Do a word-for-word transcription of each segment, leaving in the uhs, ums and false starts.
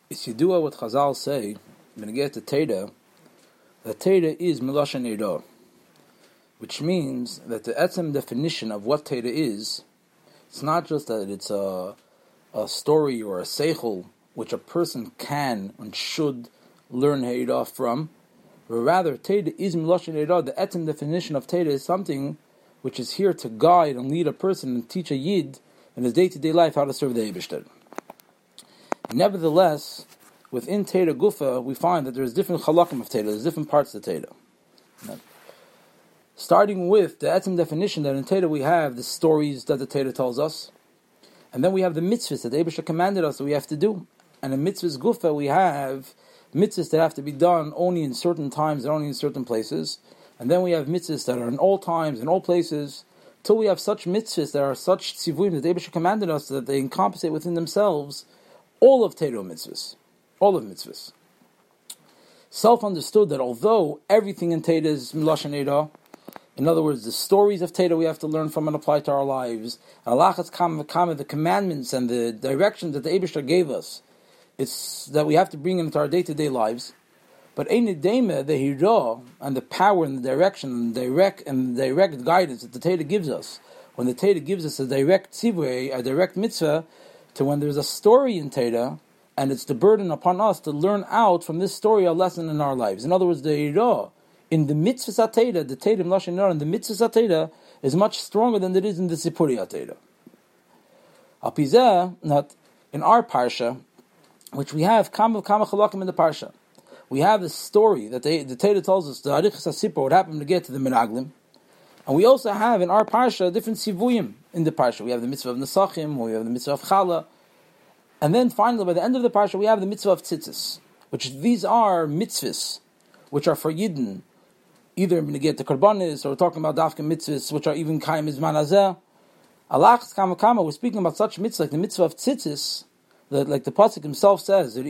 It's Yidua what Chazal say, when you get to Teda, that Teda is Miloshan Eidah, which means that the etzem definition of what Teda is, it's not just that it's a, a story or a seichel which a person can and should learn Eidah from, but rather Teda is Miloshan Eidah. The etzem definition of Teda is something which is here to guide and lead a person and teach a Yid in his day-to-day life how to serve the Eibishter. Nevertheless, within Teda Gufa, we find that there's different halakim of Teda, there's different parts of Teda. Starting with the etzem definition that in Teda we have the stories that the Teda tells us, and then we have the mitzvahs that the Eibishter commanded us that we have to do. And in mitzvahs Gufa we have mitzvahs that have to be done only in certain times and only in certain places, and then we have mitzvahs that are in all times and all places, till we have such mitzvahs that are such tzivuyim that the Eibishter commanded us that they encompass within themselves all of Teda mitzvahs, all of mitzvahs. Self-understood that although everything in Teda is Miloshan Eidah, in other words, the stories of Teda we have to learn from and apply to our lives, Alachas Kam V'Kama, the commandments and the directions that the Eibishter gave us, it's that we have to bring into our day-to-day lives. But Ein Dema, the Hira, and the power and the direction and the direct and the direct guidance that the Teda gives us, when the Teda gives us a direct tzivui, a direct mitzvah, to when there's a story in Teda, and it's the burden upon us to learn out from this story a lesson in our lives. In other words, the Hira, in the mitzvahs Teda, the Teda Miloshan Eidah, and the mitzvahs Teda is much stronger than it is in the Sipuri Teda. Alpizeh, not in our parsha, which we have Kam Kama Chalakim in the parsha. We have the story that the, the Teda tells us, the Arichas HaSipur, what happened to get to the Meraglim. And we also have in our parsha different sivuyim in the parsha. We have the mitzvah of Nesachim, we have the mitzvah of Chala. And then finally, by the end of the parsha, we have the mitzvah of Tzitzis, which these are mitzvahs, which are for Yidden, either to get the Karbanis, or we're talking about Dafka mitzvahs, which are even Kaim Izman Hazeh. Alachas Kama Kama, we're speaking about such mitzvahs, like the mitzvah of Tzitzis, that, like the Pasuk himself says, that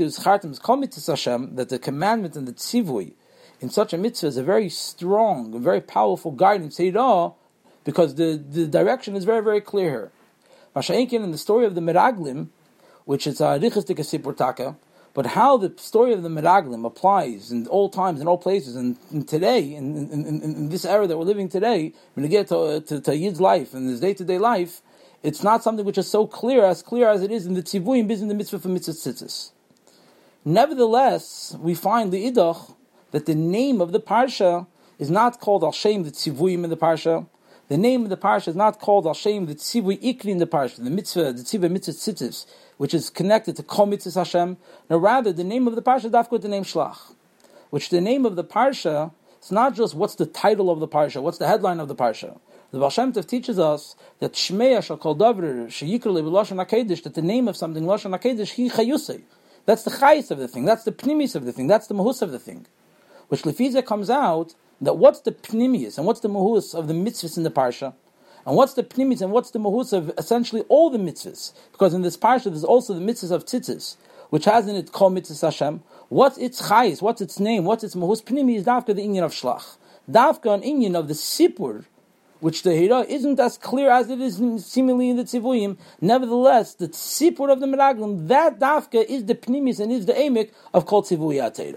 the commandment and the tzivui in such a mitzvah is a very strong, very powerful guidance, because the, the direction is very, very clear here. Masha'inkin, in the story of the Meraglim, which is a Arichas Sipur Taka, but how the story of the Meraglim applies in all times, in all places, and, and today, in, in, in, in this era that we're living today, when you get to, to, to Yid's life and his day-to-day life, it's not something which is so clear, as clear as it is in the tzivuyim, in the mitzvah for mitzvah tzitzis. Nevertheless, we find the idach that the name of the parsha is not called Al Shem the tzivuyim in the parsha. The name of the parsha is not called Al Shem the tzivui ikri in the parsha, the mitzvah, the tzivui mitzvah tzitzis, which is connected to Kol Mitzvahs Hashem. No, rather, the name of the parsha is dafka with the name Shlach, which the name of the parsha, it's not just what's the title of the parsha, what's the headline of the parsha. The Baal Shem Tov teaches us that Shmeya shall call Davr sheyikra le'Lashon HaKodesh, that the name of something Lashon HaKodesh hi chayusei. That's the chayis of the thing. That's the pnimis of the thing. That's the mahus of the thing. Which lefiza comes out that what's the pnimis and what's the mahus of the mitzvahs in the parsha, and what's the pnimis and what's the mahus of essentially all the mitzvahs. Because in this parsha there's also the mitzvahs of tzitzis, which has in it Kol Mitzvahs Hashem. What's its chayis? What's its name? What's its mahus? Pnimi is dafka the inyan of shlach. Dafka an inyan of the sipur, which the Hira isn't as clear as it is seemingly in the Tzivuyim. Nevertheless, the Tzipur of the Meraglim, that Dafka is the Pnimis and is the Emek of Kol Tzivui HaTeira.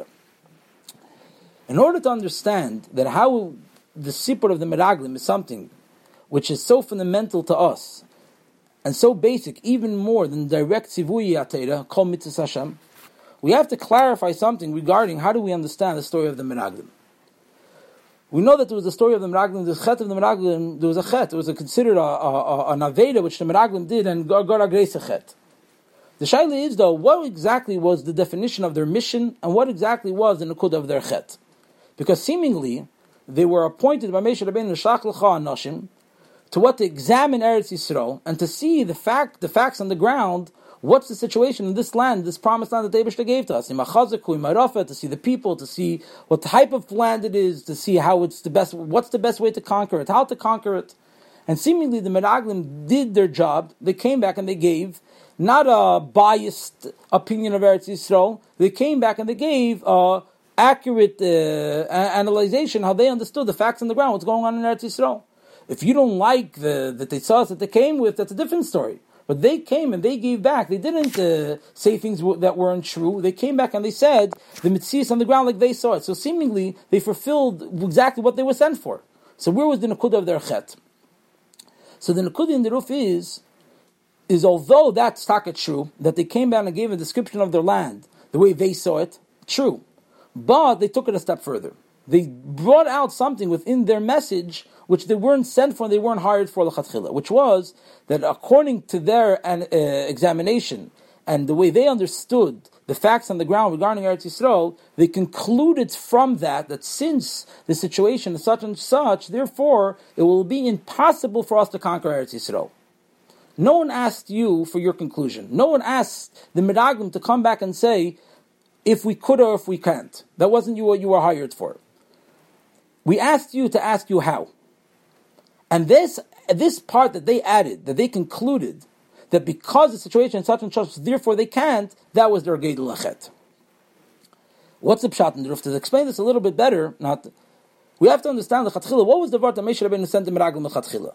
In order to understand that how the Tzipur of the Meraglim is something which is so fundamental to us, and so basic, even more than direct Tzivui HaTeira, Kol Mitzvahs Hashem, we have to clarify something regarding how do we understand the story of the Meraglim. We know that there was a story of the Meraglim, the chet of the Meraglim, there was a chet, it was a considered a, a, a, an aveda which the Meraglim did, and got a grace chet. The shaila is though, what exactly was the definition of their mission, and what exactly was the nukud of their chet? Because seemingly, they were appointed by Moshe Rabbeinu Shlach Lecha Anashim to what to examine Eretz Yisrael, and to see the fact, the facts on the ground. What's the situation in this land, this promised land that the Eibishter gave to us? To see the people, to see what type of land it is, to see how it's the best, what's the best way to conquer it, how to conquer it. And seemingly the Meraglim did their job. They came back and they gave not a biased opinion of Eretz Yisrael. They came back and they gave uh, accurate uh, analyzation, how they understood the facts on the ground, what's going on in Eretz Yisrael. If you don't like the, the Tetzahs that they came with, that's a different story. But they came and they gave back. They didn't uh, say things w- that weren't true. They came back and they said the Metzias on the ground like they saw it. So seemingly they fulfilled exactly what they were sent for. So where was the Nakuda of their Chet? So the Nakuda in the roof is, is although that's taka true, that they came down and gave a description of their land, the way they saw it, true. But they took it a step further. They brought out something within their message which they weren't sent for, they weren't hired for l'chatchila, which was that according to their uh, examination and the way they understood the facts on the ground regarding Eretz Yisrael, they concluded from that that since the situation is such and such, therefore it will be impossible for us to conquer Eretz Yisrael. No one asked you for your conclusion. No one asked the Miraglim to come back and say, if we could or if we can't. That wasn't you what you were hired for. We asked you to ask you how. And this this part that they added, that they concluded, that because the situation is such and such, therefore they can't, that was their Geidul Achet. What's the Pshat in the roof? To explain this a little bit better, not, we have to understand the Chatchila. What was the word that Moshe Rabbeinu sent the Meraglim the Chatchila?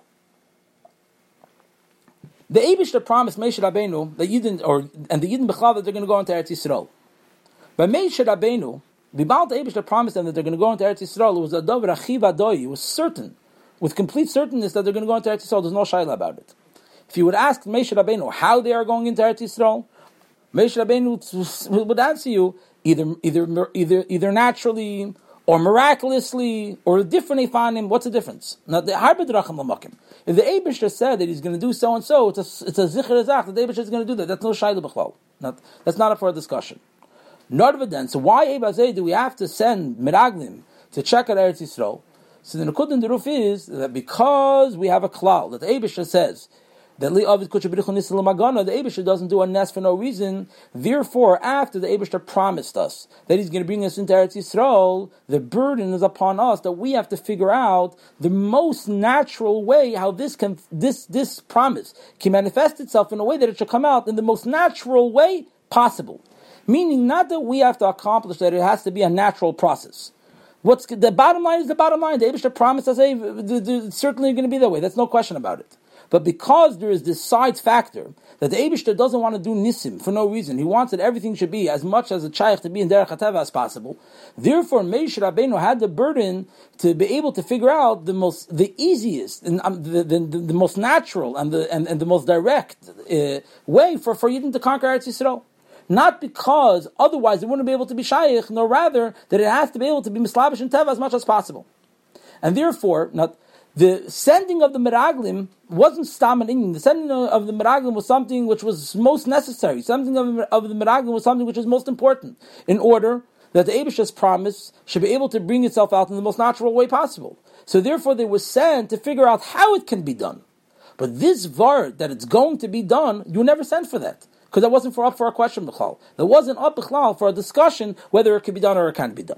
The Eibishter promised Moshe Rabbeinu that Yidden, or and the Yidden Bechal, that they're going to go into Eretz Yisrael. But Moshe Rabbeinu, the Baal Eibishter promised them that they're going to go into Eretz Yisrael. It was a Dov Rachiv Adoi. It was certain, with complete certainty, that they're going to go into Eretz Yisrael. There's no shayla about it. If you would ask Moshe Rabbeinu how they are going into Eretz Yisrael, Moshe Rabbeinu would answer you either either either either naturally or miraculously or a different Eifanim. What's the difference? Now the Harbid Racham Lamakim. If the Eibishter said that he's going to do so and so, it's a it's a zikr azach. The Eibishter is going to do that. That's no shayla b'chlal. Not that's not up for a discussion. Not of it then. So why Eibazeh do we have to send Miraglim to check out Eretz Yisrael? So the Nakud in the roof is that because we have a klal that the Eibishter says that the Eibishter doesn't do a nes for no reason. Therefore, after the Eibishter promised us that he's going to bring us into Eretz Yisrael, the burden is upon us that we have to figure out the most natural way how this can this this promise can manifest itself in a way that it should come out in the most natural way possible. Meaning not that we have to accomplish that, it has to be a natural process. What's the bottom line is the bottom line. The Eibishter promised us, hey, it's certainly going to be that way. That's no question about it. But because there is this side factor that the Eibishter doesn't want to do nisim for no reason, he wants that everything should be as much as a chayach to be in derech hateva as possible. Therefore, Moshe Rabbeinu had the burden to be able to figure out the most, the easiest, and um, the, the, the, the most natural and the and, and the most direct uh, way for for Yidden to conquer Eretz Yisrael. Not because otherwise it wouldn't be able to be shaykh, nor rather that it has to be able to be mislabish and teva as much as possible. And therefore, not the sending of the Meraglim wasn't stam and inyan. The sending of the Meraglim was something which was most necessary. Something of, of the Meraglim was something which was most important in order that the Eibishter's promise should be able to bring itself out in the most natural way possible. So therefore they were sent to figure out how it can be done. But this vart that it's going to be done, you were never sent for that. Because that wasn't for up for a question, b'chlal. That wasn't up, b'chlal, for a discussion whether it can be done or it can't be done.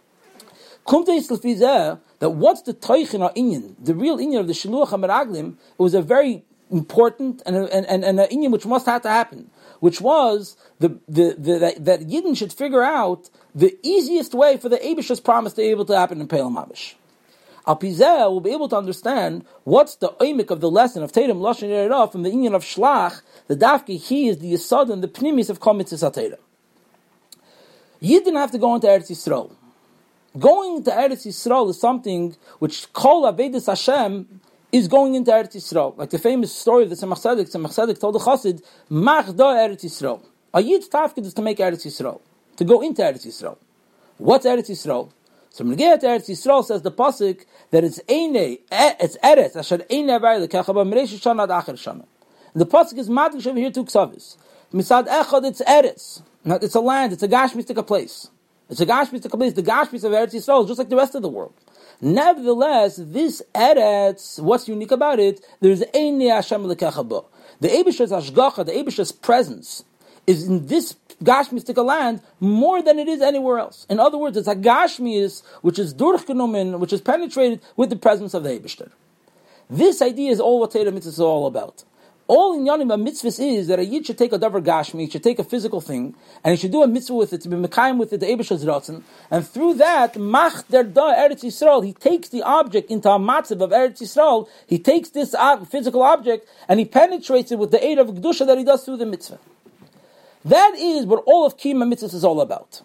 That what's the toichin or inyan, the real inyan of the Shiluach HaMeraglim, it was a very important and and and, and an inyan which must have to happen, which was the, the, the that, that Yidden should figure out the easiest way for the Eibishter's promise to be able to happen in Peil Mamish. Al Pizeh will be able to understand what's the oimik of the lesson of Teirim Lashon Yerah from the inyan of Shlach. The dafki he is the yesod and the pnimis of Kol Mitzvos HaTorah. You didn't have to go into Eretz Yisrael. Going into Eretz Yisrael is something which Kol Avedis Hashem is going into Eretz Yisrael. Like the famous story of the Tzemach Tzedek. Tzemach Tzedek told the Chassid, Mach da Eretz Yisrael. A Yid's tafkid is to make Eretz Yisrael, to go into Eretz Yisrael. What's Eretz Yisrael? So when we get to Eretz Yisrael, says the pasuk that it's Einei, it's Eretz Asher Einei Vayle Kachaba Mereish Shana Ad Acher Shana. The pasuk is madrish over here to Ksavis. Misad Echad, it's Eretz. It's a land. It's a gashmistic place. It's a gashmistic place. The gashmis of Eretz Yisrael is just like the rest of the world. Nevertheless, this Eretz, what's unique about it? There's Einei Hashem Lekechaba. The Eibishter's Ashgacha, the Eibishter's presence, is in this Gashmistic land more than it is anywhere else. In other words, it's a Gashmis which is durchgenommen, which is penetrated with the presence of the Eibishter. This idea is all what Torah Mitzvah is all about. All in Yanim a mitzvah is that a yid should take a davar gashmi, he should take a physical thing, and he should do a mitzvah with it, to be mekayim with it, the Eibish's ratzon, and through that, mach der da Eretz Yisrael, he takes the object into a matzav of Eretz Yisrael, he takes this ob- physical object, and he penetrates it with the aid of Kedusha that he does through the mitzvah. That is what all of Kiyum mitzvahs is all about.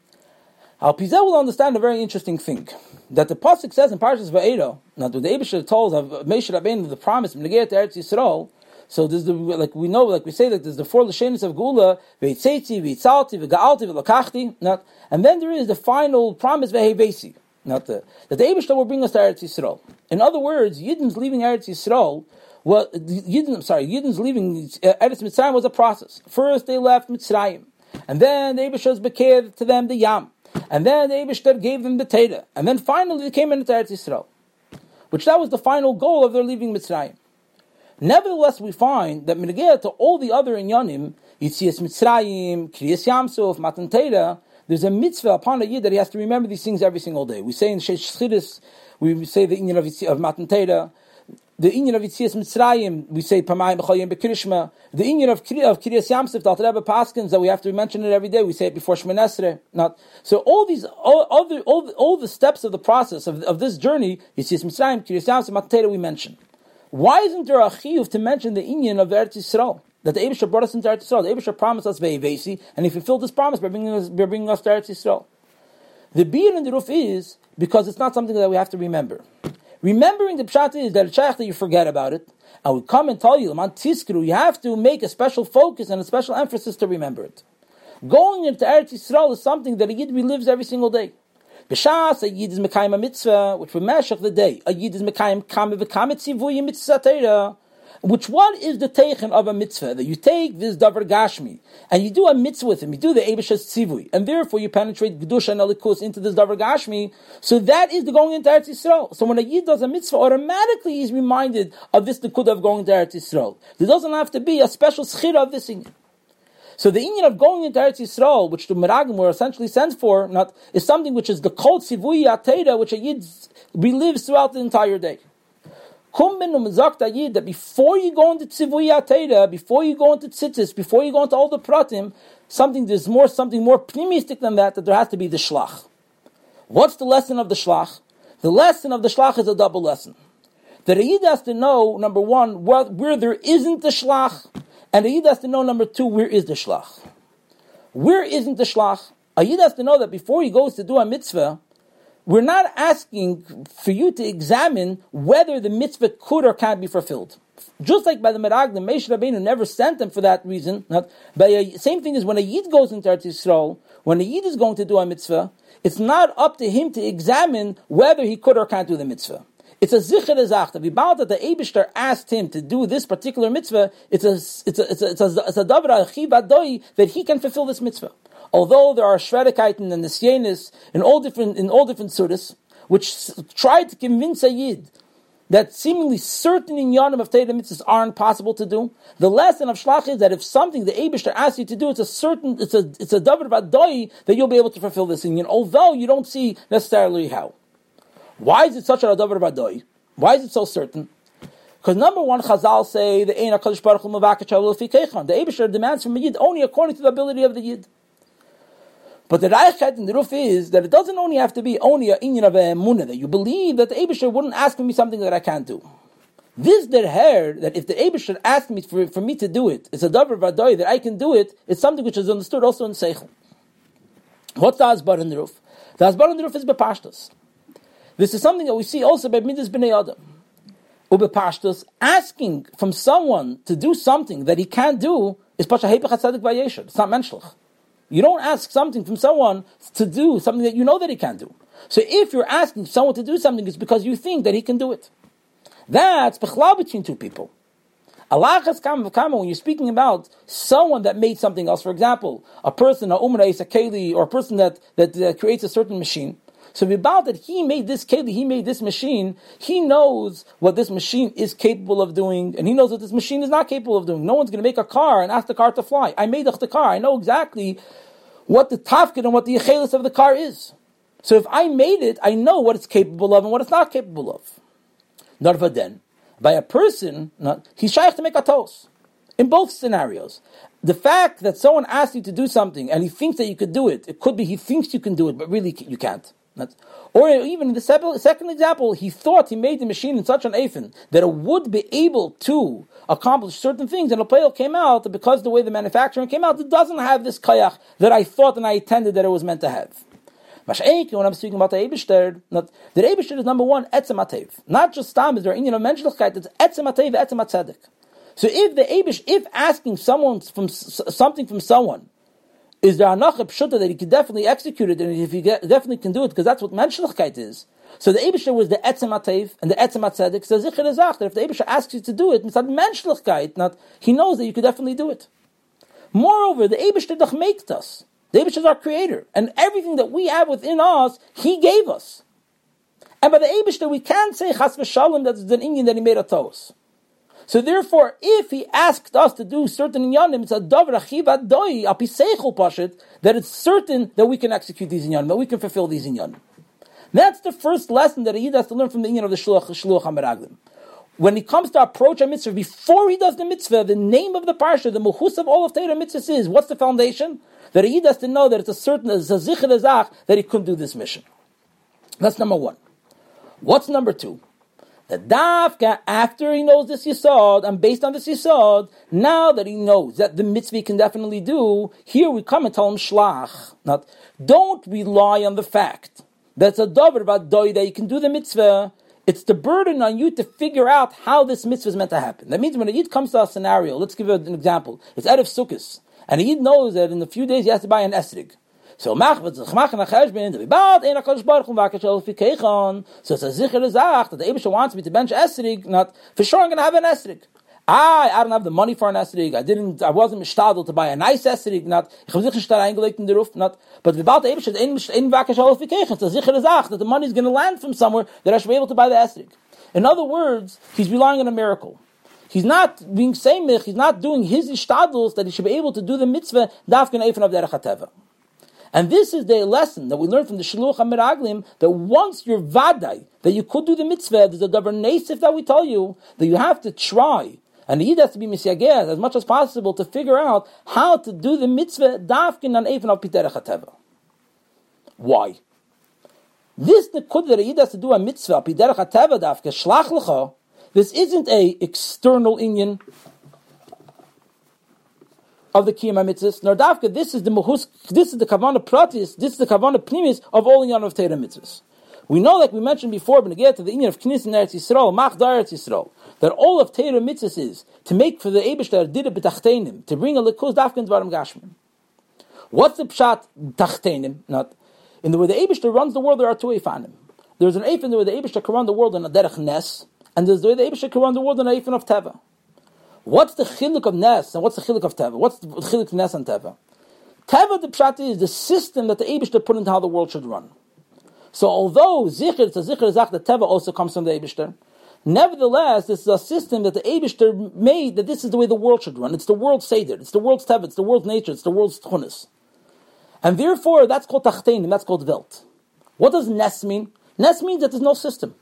Al Pizeh will understand a very interesting thing, that the pasuk says in Parshas Va'era, now the Eibishter told of Moshe Rabbeinu the promise, Menegeh to Eretz Yisrael. So there's the, like we know, like we say that there's the four Lashonos of Gula, Veitzeitzi, Veitzalti, Vega'alti, Velakachti, not, and then there is the final promise, Vehevesi, not the, that the Eibishter will bring us to Eretz Yisrael. In other words, Yidden's leaving Eretz Yisrael, well, Yidden, I'm sorry, Yidden's leaving uh, Eretz Mitzrayim was a process. First they left Mitzrayim, and then the Eibishter bekered to them the Yam, and then the Eibishter gave them the Teda, and then finally they came into Eretz Yisrael, which that was the final goal of their leaving Mitzrayim. Nevertheless, we find that Menegeh to all the other inyanim, Yitzias Mitzrayim, Kriyas Yamsuf, Matan Torah, there's a mitzvah upon a yid that he has to remember these things every single day. We say in Sheish Chidus, we say the inyan of, of Matan Torah, the inyan of Yitzias Mitzrayim, we say Pamayim B'chayim B'Krishma, the inyan of, of Kriyas Yamsuf, the Alter Rebbe Paskins, that we have to mention it every day, we say it before Shemoneh Esrei. Not so all these, all, all, the, all, the, all the steps of the process of, of this journey, Yitzias Mitzrayim, Kriyas Yamsuf, Matan Torah, we mention. Why isn't there a chiyuv to mention the inyan of Eretz Yisrael? That the Eibishter brought us into Eretz Yisrael. The Eibishter promised us ve'evesi, and he fulfilled this promise by bringing us, by bringing us to Eretz Yisrael. The beer in the roof is because it's not something that we have to remember. Remembering the pshat is that it's shaykh that you forget about it, and we come and tell you, L'man tiskru, you have to make a special focus and a special emphasis to remember it. Going into Eretz Yisrael is something that a yid relives every single day. B'shas, a yid is mekayim a mitzvah, which we meshach the day. A yid is mekayim kame v'kame tzivuy mitzvah teira. Which what is the teichen of a mitzvah? That you take this davar gashmi, and you do a mitzvah with him, you do the Eibish's tzivui, and therefore you penetrate Kedusha and Elikus into this davar gashmi, so that is the going into Eretz Yisrael. So when a yid does a mitzvah, automatically he's reminded of this nekuda of going to Eretz Yisrael. There doesn't have to be a special schira of this inyan. So the inyan of going into Eretz Yisrael, which the Meragim were essentially sent for, not, is something which is the kol tzivui ateda, which a yid relives throughout the entire day. That before you go into tzivui ateda, before you go into tzitzis, before you go into all the pratim, something there's more something more pnimistic than that. That there has to be the shlach. What's the lesson of the shlach? The lesson of the shlach is a double lesson. That a yid has to know, number one, where, where there isn't the shlach. And a yid has to know, number two, where is the shlach? Where isn't the shlach? A yid has to know that before he goes to do a mitzvah, we're not asking for you to examine whether the mitzvah could or can't be fulfilled. Just like by the Meraglim, Moshe Rabbeinu never sent them for that reason. Not, but the same thing is when a yid goes into Eretz Yisrael, when a yid is going to do a mitzvah, it's not up to him to examine whether he could or can't do the mitzvah. It's a zicher ezach that about that the Eibishter asked him to do this particular mitzvah. It's a it's a it's a it's a, it's a davar achiv adoi that he can fulfill this mitzvah. Although there are shredikaiten and nisyenis in all different in all different surahs which try to convince a yid that seemingly certain inyanim of Torah mitzvahs aren't possible to do. The lesson of shlach is that if something the Eibishter asks you to do, it's a certain it's a it's a davar adoi that you'll be able to fulfill this inyan, although you don't see necessarily how. Why is it such a davar vadoi? Why is it so certain? Because number one, Chazal say the Ein HaKadosh Baruch Hu Mevakech Ha'olel Fi Keichan. The Eibishter demands from a yid only according to the ability of the yid. But the Reichet in the roof is that it doesn't only have to be only a inyan of a emunah, that you believe that the Eibishter wouldn't ask me something that I can't do. This der her, that if the Eibishter asked me for, for me to do it, it's a davar vadoi that I can do it. It's something which is understood also in Seichel. What's the Hasbar in the roof? The Hasbar in the roof is bepashtos. This is something that we see also by Midas B'nai Adam. Ubepashtos, asking from someone to do something that he can't do is pasha heipach hatzadik vayesher. It's not menschlich. You don't ask something from someone to do something that you know that he can't do. So if you're asking someone to do something, it's because you think that he can do it. That's bechlau between two people. Alachas kama v'kama, when you're speaking about someone that made something else, for example, a person, a umra, a keli, or a person that, that uh, creates a certain machine. So about that he made this keli, he made this machine, he knows what this machine is capable of doing, and he knows what this machine is not capable of doing. No one's going to make a car and ask the car to fly. I made the car, I know exactly what the tafkid and what the yechelis of the car is. So if I made it, I know what it's capable of and what it's not capable of. Narvaden, by a person, not, he's shaykh to make a tos. In both scenarios. The fact that someone asks you to do something and he thinks that you could do it, it could be he thinks you can do it, but really you can't. That's, or even in the second example, he thought he made the machine in such an eifin that it would be able to accomplish certain things, and the Lepeil came out that because the way the manufacturing came out, it doesn't have this kayach that I thought and I intended that it was meant to have. When I'm speaking about the Eibishter, the Eibishter is number one, etzem atev. Not just stam, is there in menschlichkeit, it's etzem atev, etzem atzedek. So if the Eibish, if asking someone from something from someone, is there enough pshuta that he can definitely execute it, and if he get, definitely can do it, because that's what menschlichkeit is. So the Eibishter was the etzem atev and the etzem atzedek. So zicher ezach that if the Eibishter asks you to do it, it's not menschlichkeit, not he knows that you could definitely do it. Moreover, the Eibishter doch makes us. The Eibishter is our creator, and everything that we have within us, he gave us. And by the Eibishter, we can't say chas v'shalom that it's an Indian that he made a toast. So therefore, if he asked us to do certain inyanim, it's a davar achiv adoi apiseichel pashit, that it's certain that we can execute these inyanim, that we can fulfill these inyanim. That's the first lesson that a Yid has to learn from the inyan of the shluach shluach hameraglim. When he comes to approach a mitzvah, before he does the mitzvah, the name of the parsha, the muhus of all of Torah mitzvahs is, what's the foundation? That a Yid has to know that it's a certain, it's a zichir ezach, that he couldn't do this mission. That's number one. What's number two? That dafka, after he knows this yisod, and based on this yisod, now that he knows that the mitzvah he can definitely do, here we come and tell him shlach. Not, don't rely on the fact that's a davar about doi that you can do the mitzvah. It's the burden on you to figure out how this mitzvah is meant to happen. That means when a Yid comes to a scenario, let's give an example. It's Erev Sukkos, and a Yid knows that in a few days he has to buy an esrig. So so it's a zicher ezach that the Eibishter wants me to bench esrig. Not for sure I'm going to have an esrig. I, I don't have the money for an esrig. I didn't. I wasn't mishtadel to buy a nice esrig. Not. Ich habe sicher nicht reingelegt in the roof. Not. But without the Eibishter, in vakesh holification, it's a zicher ezach that the money is going to land from somewhere that I should be able to buy the esrig. In other words, he's relying on a miracle. He's not being seimich. He's not doing his ishtadels that he should be able to do the mitzvah dafken eifin of derech hateva. And this is the lesson that we learn from the Shiluch HaMeraglim, that once you're vadai, that you could do the mitzvah, there's a davar nesif that we tell you, that you have to try, and the Yid has to be misyageh as much as possible to figure out how to do the mitzvah dafkin an eifin al piterech hateva. Why? This nekud that a Yid has to do a mitzvah al piterech hateva dafka shlach lecha, this isn't a external inyan of the Kiyam HaMitzvahs, nor dafka, this is the muhus, this is the Kavanah Pratis, this is the Kavanah Pnimis of all inyan of Torah mitzvahs. We know, like we mentioned before, when we get to the inyan of Knis in Eretz Yisrael, Mach da Eretz Yisrael, that all of Torah mitzvahs is to make for the Eibishter did it b'tachteinim, to bring a likus dafka in Dvarim Gashmin. What's the pshat tachteinim? Not in the way the Eibishter runs the world, there are two eifanim. There's an eif in the way the Eibishter can run the world in a derech nes, and there's the way the Eibishter can run the world in an eifin of teva. What's the chiluk of Nes and what's the chiluk of Teva? What's the chiluk of Nes and Teva? Teva, the pshat is the system that the Eibishter put into how the world should run. So although Zichir, it's a Zichir Zach, the Teva also comes from the Eibishter, nevertheless, this is a system that the Eibishter made, that this is the way the world should run. It's the world's Seder, it's the world's Teva, it's the world's nature, it's the world's Tchunis. And therefore, that's called Tachteinim, that's called Welt. What does Nes mean? Nes means that there's no system.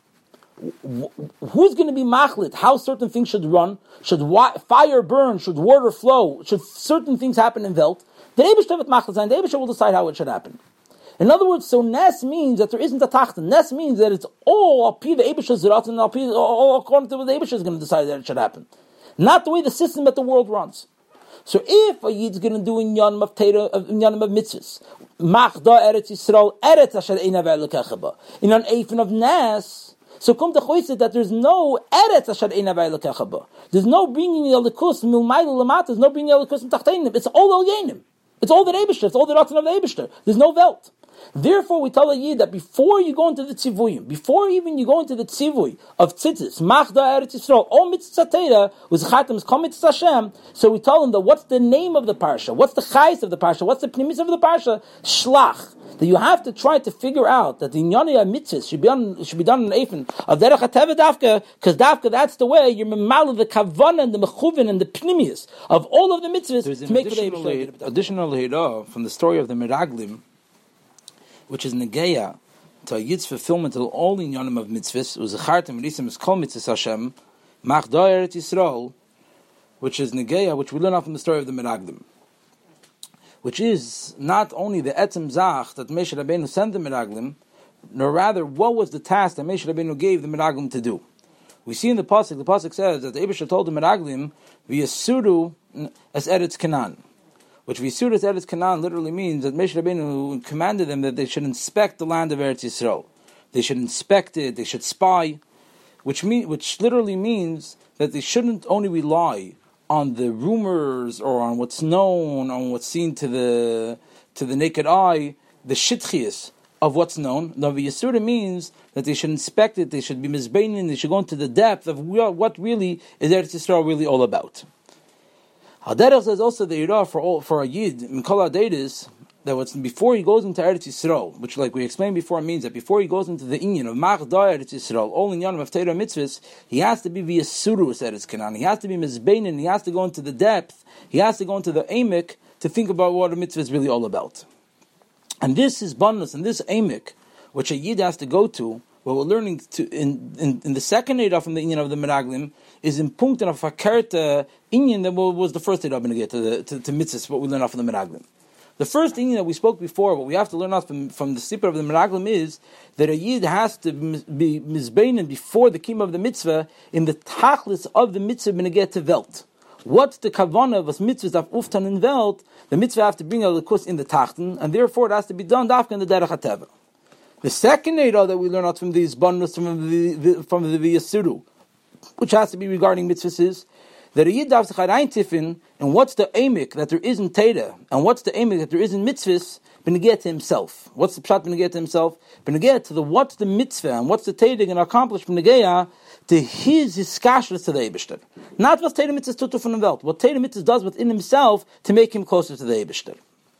Who's going to be machlit? How certain things should run? Should wa- fire burn? Should water flow? Should certain things happen in Welt? The Eibishter wird machlit sein. The Eibishter will decide how it should happen. In other words, so Nes means that there isn't a tachten. Nes means that it's all api the Eibishter's zerat and all according to what the Eibishter is going to decide that it should happen. Not the way the system that the world runs. So if a Yid is going to do in Yanim of Torah, in Yanim of mitzvahs, Mach da Eretz Yisrael, Eretz asher eina ve'elokech ba, in an eifin of Nes, so come to choice that there's no eretz asher eina ve'elokech ba. There's no bringing elikus milmayla lamata. There's no bringing elikus tachteinim. It's all elyenim. It's all the Eibishter. It's all the Ratzon of the Eibishter. There's no Welt. Therefore, we tell a Yid that before you go into the tzivuyim, before even you go into the tzivui of tzitzis, mach da Eretz Yisrael, all mitzvah Torah was chatam kom mitzvah Hashem. So we tell him that what's the name of the parsha? What's the chayis of the parsha? What's the pnimis of the parsha? Shlach. That you have to try to figure out that the inyani mitzvahs should be done should be done in eifin of derech hateva dafka, because dafka that's the way you're memal the kavanah and the mechuvin and the pnimius of all of the mitzvahs. There's to make additional, the additional leira from the story of the Meraglim, which is negeya to a Yid's fulfillment of all inyanim of mitzvahs. It was a chartim v'nisim is kol mitzvahs Hashem mach da Eretz Yisrael which is Negeya, which we learn out from the story of the Meraglim, which is not only the Etzem Zach that Moshe Rabbeinu sent the Meraglim, nor rather what was the task that Moshe Rabbeinu gave the Meraglim to do. We see in the pasuk, the pasuk says that the Eibusha told the Meraglim, "V'yasuru as Eretz Canaan," which "V'yasuru as Eretz Canaan" literally means that Moshe Rabbeinu commanded them that they should inspect the land of Eretz Yisrael. They should inspect it. They should spy, which mean, which literally means that they shouldn't only rely on the rumors or on what's known, on what's seen to the to the naked eye, the shitchias of what's known. The Yisura means that they should inspect it, they should be mizbeinin, they should go into the depth of what really is Eretz Yisrael really all about. Haderach says also the Yirah for all, for a Yid, Mikol HaDeiris, that what's before he goes into Eretz Yisrael, which like we explained before means that before he goes into the inyan of Machdai Eretz Yisrael, all in Yanim of Teirah Mitzvahs, he has to be via Surus Eretz Canaan, he has to be Mizbeinin, he has to go into the depth, he has to go into the Emek to think about what a mitzvah is really all about. And this is bonus, and this Emek, which a Yid has to go to, what we're learning to in, in, in the second Eidah from the inyan of the Meraglim, is in Punkt and of Hakerta inyan that was the first Eidah to get to the to, to mitzvahs, what we learn off from the Meraglim. The first thing that we spoke before, what we have to learn out from, from the Sipur of the Meraglim is that a Yid has to be mizbeinin before the kima of the mitzvah in the tachlis of the mitzvah beneget to Welt. What's the kavanah of a mitzvah of uftan in Welt? The mitzvah have to bring a likus in the tachten, and therefore it has to be done dafka in the derech hateva. The second eidah that we learn out from these bonus from the, the from the v'yasuru, which has to be regarding mitzvahs, is that a Yid darf sich hereintiffen, and what's the emek that there is in Teda, and what's the emek that there is in mitzvahs, benegeh to himself. What's the pshat benegeh to himself? Benegeh to the what's the mitzvah, and what's the Teda going to accomplish benegeh to his hiskashras to the Eibishter. Not what Teda mitzvahs tutu from the Welt, what Teda mitzvahs does within himself to make him closer to the Eibishter.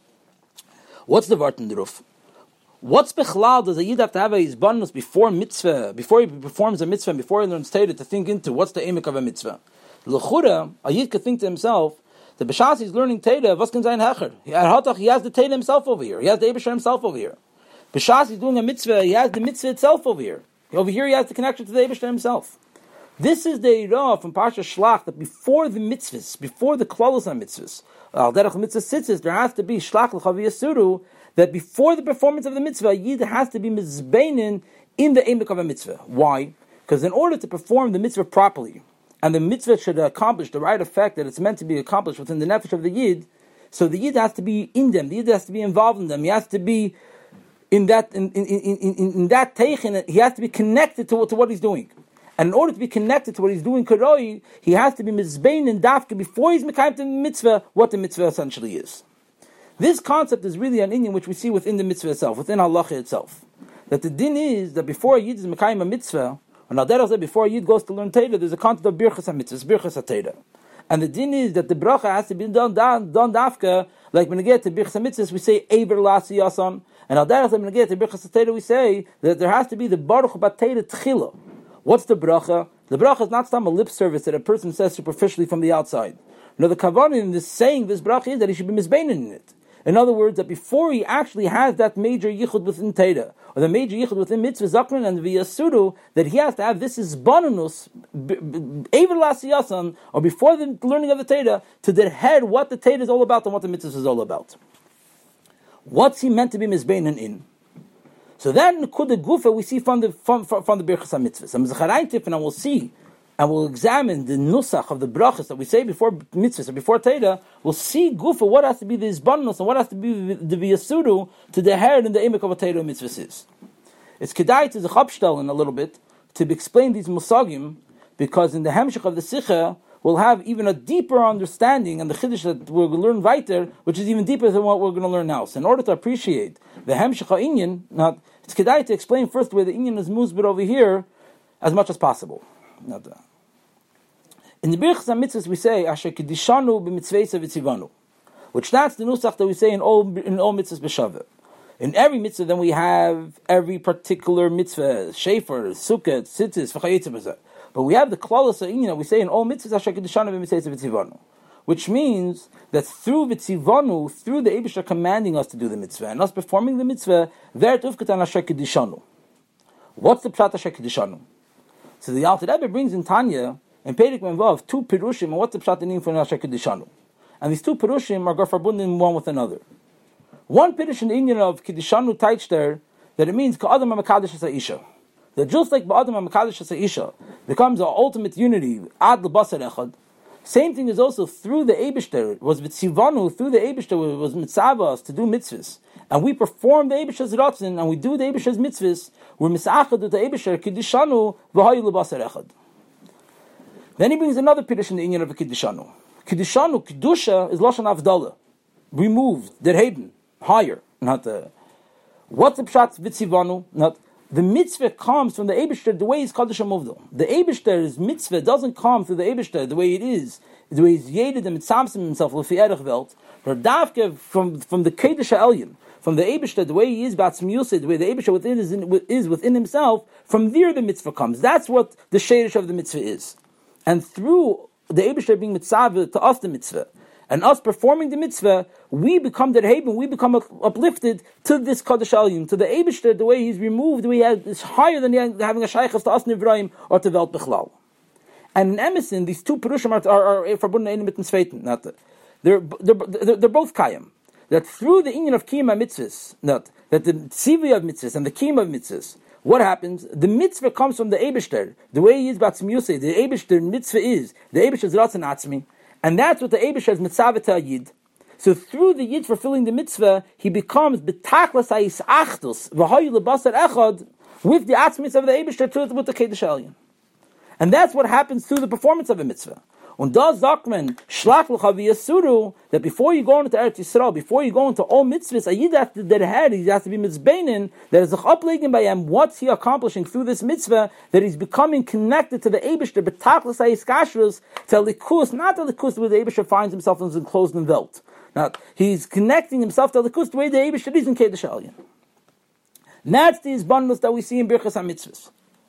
What's the Vart in the roof? What's bechlal does a Yid have to have a yizbanus before mitzvah, before he performs a mitzvah, before he learns Teda, to think into what's the emek of a mitzvah? L'chura, a Yid could think to himself, the B'shas he's learning Teda, was can sein hecher? He has the Teda himself over here. He has the Eibusha himself over here. B'shas he's doing a mitzvah, he has the mitzvah itself over here. Over here he has the connection to the Eibusha himself. This is the Eirah from Parsha Shlach, that before the mitzvahs, before the klalos on mitzvahs, al derech mitzvah sitzes, there has to be Shlach l'chavi yasuru, that before the performance of the mitzvah, a Yid has to be mizbeinin in the emek of a mitzvah. Why? Because in order to perform the mitzvah properly, and the mitzvah should accomplish the right effect that it's meant to be accomplished within the nefesh of the Yid, so the Yid has to be in them, the Yid has to be involved in them, he has to be in that in, in, in, in, in that teichin, he has to be connected to, to what he's doing. And in order to be connected to what he's doing, karoi, he has to be mizbein and dafka before he's mekayim the mitzvah, what the mitzvah essentially is. This concept is really an inyan which we see within the mitzvah itself, within halacha itself. That the din is that before a Yid is mekayim a mitzvah, and al derech zeh, before a Yid goes to learn Teda, there's a concept of birchas ha-mitzvahs, birchas ha-Teda. And the din is that the bracha has to be done, done, done dafka, like when we get to birchas ha-mitzvahs, we say Eiver lasi yasan. And al derech zeh, when we get to birchas ha-Teda, we say that there has to be the baruch ba-Teda tchila. What's the bracha? The bracha is not some a lip service that a person says superficially from the outside. No, the kavanah in this saying this bracha is that he should be mizbeinin in it. In other words, that before he actually has that major yichud within Teda, or the major yichud within mitzvah zakran and v'yasuru, that he has to have this is bananus, ever lasiyasan, or before the learning of the Teda, to deadhead what the Teda is all about and what the mitzvah is all about. What's he meant to be mizbeinin in? So that nekuda gufa we see from the from from, from the birchas ha-mitzvahs. And Zecharayin and I will see, and we'll examine the nusach of the brachas that we say before mitzvahs or before Teda. We'll see gufa what has to be the isbanus and what has to be the v'yasuru to the head and the emek of a Teda mitzvahs is. It's kedai to the chabshtel in a little bit to explain these musagim, because in the hemshech of the sicha we'll have even a deeper understanding and the chiddush that we're going to learn weiter, which is even deeper than what we're going to learn now. So in order to appreciate the hemshech ha-inyan, now it's kedai to explain first where the inyan is musbir over here as much as possible. Not that. In the birchas ha-mitzvahs we say asher kedishanu b'mitzvaysa v'tzivanu, which that's the nusach that we say in all in all mitzvahs b'shaveh. In every mitzvah, then we have every particular mitzvah, shefer, sukkah, tzitzis, v'chayetze b'zeh. But we have the klalos ha'inyan we say in all mitzvahs asher kedishanu b'mitzvaysa v'tzivanu, which means that through v'tzivanu, through the Eibusha commanding us to do the mitzvah and us performing the mitzvah, there tufkatan asher kedishanu. What's the pshat asher kedishanu? So the Alter Rebbe brings in Tanya in Perek Memvav two Pirushim, and what's the Pshat in for Nashar Kiddishanu? And these two Pirushim are verbunden one with another. One Pirush in the Indian of Kiddishanu teaches there that it means Ka'adam HaMakadosh Isha. That just like Ba'adam HaMakadosh Isha becomes our ultimate unity, Ad L'Basar Echad, same thing is also through the Eibishter, was B'tzivanu, through the Eibishter was mitzavah to do mitzvahs. And we perform the Eibishter's Ratzin, and we do the Eibishter's mitzvahs, we're misachad with the Eibishter, Kiddishanu, V'hayu L'Basar Echad. Then he brings another Pirush in the Indian of Kiddishanu. Kiddishanu, Kiddusha, is Lashon Avdallah. Removed, der Heben, higher. Not the, what's the Pshat Vitzivanu? Not, the mitzvah comes from the Eibishter the way he's Kaddish HaMovdal. The Eibishter's mitzvah doesn't come through the Eibishter the way it is, the way he's yeded and mitzamsim himself, Lefi Erech Welt, or Davke from, from the Kaddish HaElyon, from the Eibishter, the way he is Batzim Yosef, the way the Eibishter within is, in, is within himself, from there the mitzvah comes. That's what the shadish of the mitzvah is. And through the Eibishter being mitzvah to us the mitzvah, and us performing the mitzvah, we become the Reheben, we become uplifted to this Kaddish Elyon, to the Eibishter, the way he's removed, the way he has, is higher than having a Shaykhas to us Nivraim or to Welt Bechlal. And in Emerson, these two Perushim are, are, are verbunden mit Sveiten. Not they're, they're, they're, they're both Kayam. That through the union of Kiyama mitzvahs, not that the Tzivui of mitzvahs and the Kiyama of mitzvahs, what happens? The mitzvah comes from the Eibishter, the way he is Batzim Yosef, the Eibishter mitzvah is, the Eibishter's Ratzon Atzmi. And that's what the Eibishter is mitzvah Yid. So through the Yid fulfilling the mitzvah, he becomes betaklas ha'is achdus v'hayu lebasar echad with the atzmis of the Eibishter to with the Kaddish Elyon. And that's what happens through the performance of a mitzvah. Und da sagt man, shlach l'cha v'yasuru, that before you go into Eretz Yisrael, before you go into all mitzvahs, a Yid has to, that head, he has to be mitzbeinin, that is a chaplegen by him, what's he accomplishing through this mitzvah, that he's becoming connected to the Eibishter, betaklas ha'is kashrus, to likus, not the likus where the Eibishter finds himself in his enclosed in Welt. Now, he's connecting himself to likus the way the Eibishter is in Kaddish Elyon. And that's the izbandus that we see in Birchas HaMitzvahs.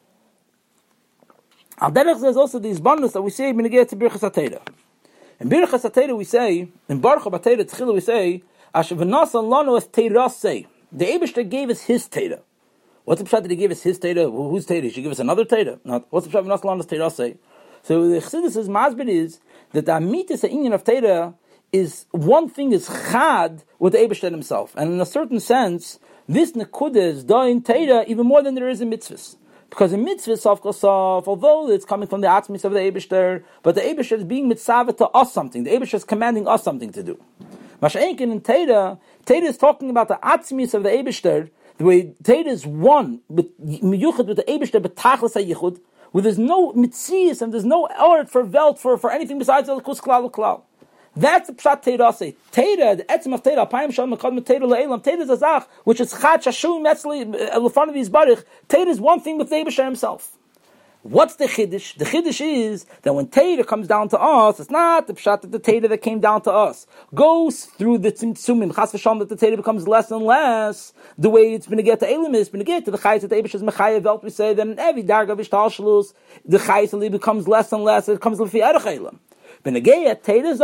Al derech there's also these bandus that we say when we get to Birchas HaTeira. In Birchas HaTeira we say, in Baruch HaTeira Tchila we say, Asher v'nasan lanu es Teirah say. The Eibishter gave us his Teirah. What's the pshat that he gave us his Teirah? Whose Teirah? He should give us another Teirah. Not, what's the pshat v'nasan lanu es Teirah say? So the Chassidus' masbid is that the amitis ha'inyan of Teirah is, one thing is chad with the Eibishter himself. And in a certain sense, this nekudah is da in Teirah even more than there is in mitzvahs. Because in mitzvah, sof kosof, although it's coming from the atzmis of the Eibishter, but the Eibishter is being mitzvah to us something. The Eibishter is commanding us something to do. Masha'enkin in Teira, Teira is talking about the atzmis of the Eibishter, the way Teira is one, miyuchad with the Eibishter, but tachlis hayichud, where there's no mitzias and there's no art for velt, for, for anything besides the kus klal klal. That's the pshat Teira say. Teira, the etzim of Teira, apayim shalom mekad mit Teira le'elam. Teira is a zach, which is chad shashum metzli l'fan of his barich. Teira is one thing with the Eibishter himself. What's the chiddush? The chiddush is that when Teira comes down to us, it's not the pshat that the Teira that came down to us goes through the tzimtzumim, chas v'shalom, that the Teira becomes less and less. The way it's going to get to elam is going to get to the chayis that the Eibishter is mechayev velt. We say that in every darga v'shtal shalus, the chayis becomes less and less. It comes l'fi erech elam. What did he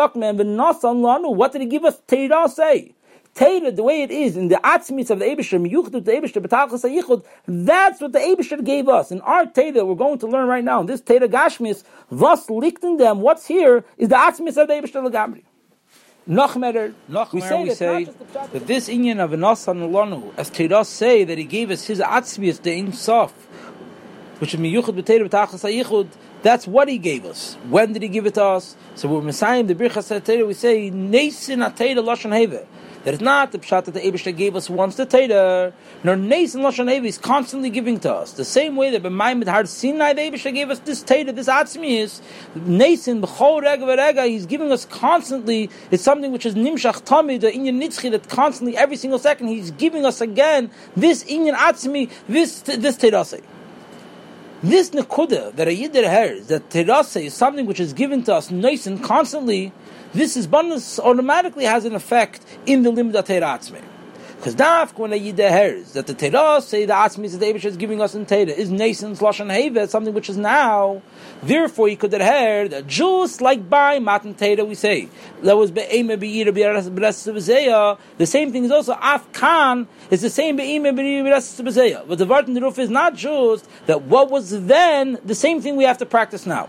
give us? Teira say. Teira, the way it is in the atzmis of the Eibishter, miyuchad the Eibishter, b'tachas hayichud, that's what the Eibishter gave us. In our Teira, we're going to learn right now, in this Teira Gashmis, was liegt in them, what's here, is the atzmis of the Eibishter L'gamri. Nachmer, we say, we say that, that this inyan of Anasan Lanu, as Teira say, that he gave us his atzmis, the Ein Sof, which is miyuchad b'teira b'tachas hayichud, that's what he gave us. When did he give it to us? So we're Messiah, the Birchas HaTeira, we say, Neisin HaTeira Lashon Heva. That is not the pshat that the Eibishter gave us once the Teira, nor Neisin Lashon Heva is constantly giving to us. The same way that b'mayim Har Sinai, the Eibishter gave us this Teira, this Atzmius, Neisin, B'chol Rega V'Rega, he's giving us constantly, it's something which is Nimshach Tamid, the Inyan Nitzchi, that constantly, every single second, he's giving us again, this Inyan Atzmi, this, this Teiraseh. This nekuda that a yidder hears, that terase is something which is given to us nice and constantly, this is bonus automatically has an effect in the limud ateratzme. Because dafk when a yidder hears that the terase, the atzmi that the Eibishter is giving us in Teira is nice and lashon heva, something which is now, therefore you could hear that just like by matan Teira we say, that was be'ema be'ira be'eres b'zeya, the same thing is also afkan, it's the same be'ima be'eres b'zeya. But the word in the roof is not just that what was then, the same thing we have to practice now.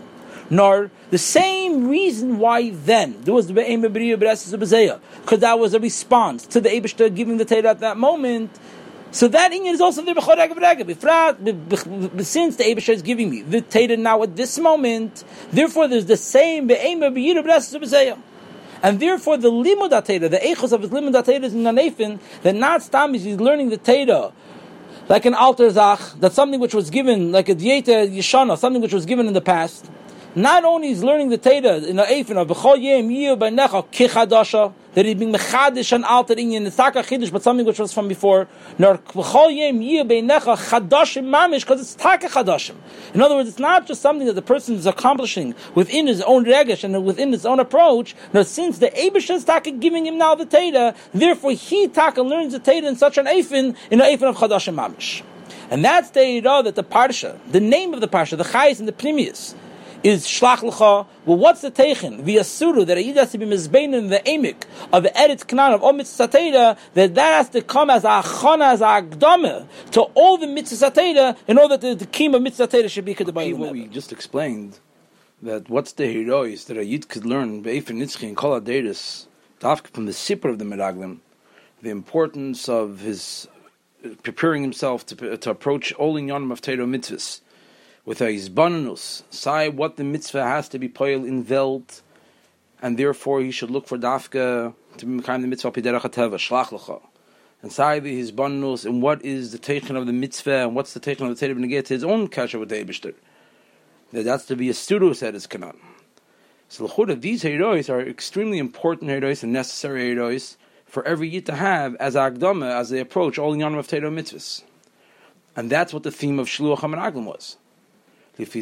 nor the same reason why then there was the Be'ema B'riyah B'reses U'B'zeya, because that was a response to the Eibishter giving the Torah at that moment. So that inyan is also there b'chol rega v'rega. Since the Eibishter is giving me the Torah now at this moment, therefore there's the same Be'ema B'riyah B'reses U'B'zeya. And therefore the limud Torah, the eichos of his limud Torah is in Nanefin, that not stam is he's learning the Torah like an alter zach, that's something which was given, like a dieta yeshana, something which was given in the past. Not only is learning the Torah in the Eifin of B'chol Yem Yiyu B'necha Kichadasha, that he's being mechadish and alter inyan, it's taka chidish, but something which was from before, nor B'chol Yem Yiyu B'necha Chadashim Mamish, because it's taka Chadashim. In other words, it's not just something that the person is accomplishing within his own regesh and within his own approach, nor since the Eibush is taka giving him now the Torah, therefore he taka learns the Torah in such an Eifin, in the Eifin of Chadashim Mamish. And that's the Eirah that the Parsha, the name of the Parsha, the Chayis and the Pnimius, is Shlach L'cha. Well, what's the Teichin? The Asuru, that a Yid has to be Mizbein in the Emek of the Eretz Knan of all Mitzvah Torah, that that has to come as a Achana, as a Agdama to all the Mitzvah Torah, in order that the, the Kim of Mitzvah Torah should be Kedabayim. What we just explained, that what's the herois that a Yid could learn Be'efer Nitzchi and Kol HaDeiros, from the Sipur of the Meraglim, the importance of his preparing himself to, to approach all in Yonim of Torah Mitzvahs, with a Yizbananus, say what the mitzvah has to be poil in Welt, and therefore he should look for Dafka to be Mekayim the mitzvah Piderach HaTeva, Shlach L'cha. And say the Yizbananus, and what is the Teichin of the mitzvah, and what's the Teichin of the Torah B'negeh to his own kasha with the Eibishter. That that's to be a studio said as Kanan. So l'chuda, these heroes are extremely important heroes and necessary heroes for every Yid to have as Agdama as they approach all Yonim of Torah mitzvahs. And that's what the theme of Shluach HaMeraglim was. If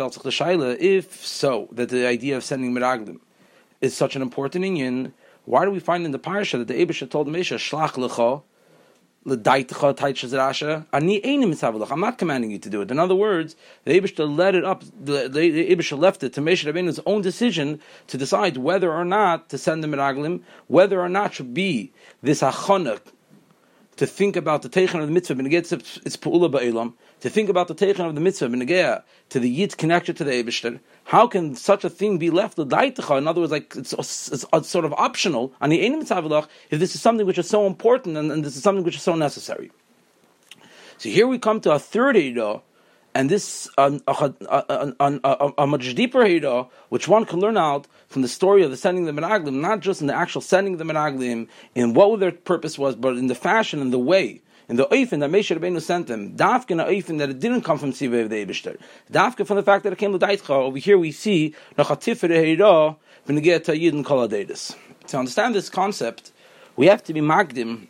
so, that the idea of sending Meraglim is such an important inyan, why do we find in the Parsha that the Eibishter told Moshe, Shlach L'cha, L'daitcha Taitcha Zerasha, Ani Einim Mitzavah, I'm not commanding you to do it. In other words, the Eibishter let it up, the, the, the Eibishter left it to Moshe Rabbeinu's own decision to decide whether or not to send the Meraglim, whether or not should be this Achonah, to think about the Teichin of the mitzvah, B'negeh its Pu'ula Ba'elam, to think about the Teichin of the mitzvah, B'negeh to the Yid's connection to the Eibishter. How can such a thing be left the Daitacha? In other words, like it's, it's, it's sort of optional. Ani Einim Mitzavah, if this is something which is so important and, and this is something which is so necessary. So here we come to a third Eidah, and this um, a, a, a, a, a much deeper Eidah, which one can learn out from the story of the sending of the Meraglim, not just in the actual sending of the Meraglim, in what their purpose was, but in the fashion and the way, in the Eifin that Moshe Rabbeinu sent them. Dafka in the Eifin that it didn't come from Tzivay of the Eibishter. Dafka from the fact that it came to Daitcha. Over here we see Nachatifir Heirah B'negeh to Yid and Kol HaDeiros. To understand this concept, we have to be Magdim